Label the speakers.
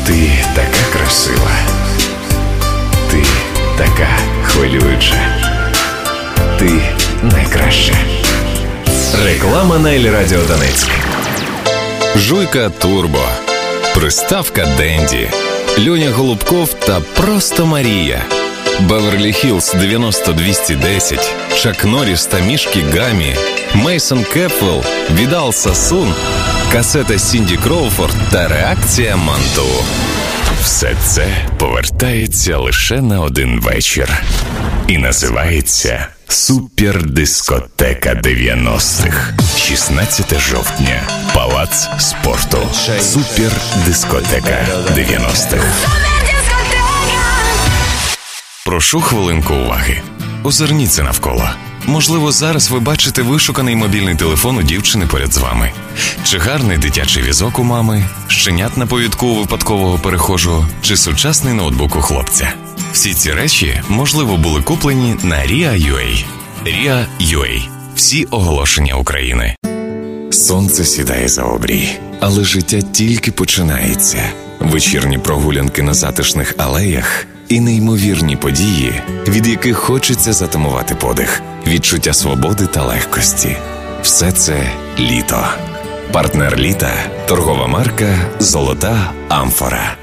Speaker 1: Ти така красива. Ти така хвилююча. Ти найкраща. Реклама на Ель-Радіо Донецьк.
Speaker 2: Жуйка Турбо, приставка Денді, Льоня Голубков та просто Марія, Беверлі-Хіллз 90210, Чак Норріс та Мішкі Гамі, Мейсон Кепвелл, Відал Сасун, касета Сінді Кроуфорд та реакція Манту.
Speaker 1: Все це повертається лише на один вечір. І називається Супердискотека 90-х. 16 жовтня. Палац спорту. Супердискотека 90-х.
Speaker 2: Прошу хвилинку уваги. Озирніться навколо. Можливо, зараз ви бачите вишуканий мобільний телефон у дівчини поряд з вами. Чи гарний дитячий візок у мами, щенят на повідку у випадкового перехожого, чи сучасний ноутбук у хлопця. Всі ці речі, можливо, були куплені на RIA.UA. RIA.UA. Всі оголошення України.
Speaker 1: Сонце сідає за обрій, але життя тільки починається. Вечірні прогулянки на затишних алеях і неймовірні події, від яких хочеться затамувати подих, відчуття свободи та легкості. Все це літо. Партнер літа – торгова марка «Золота Амфора».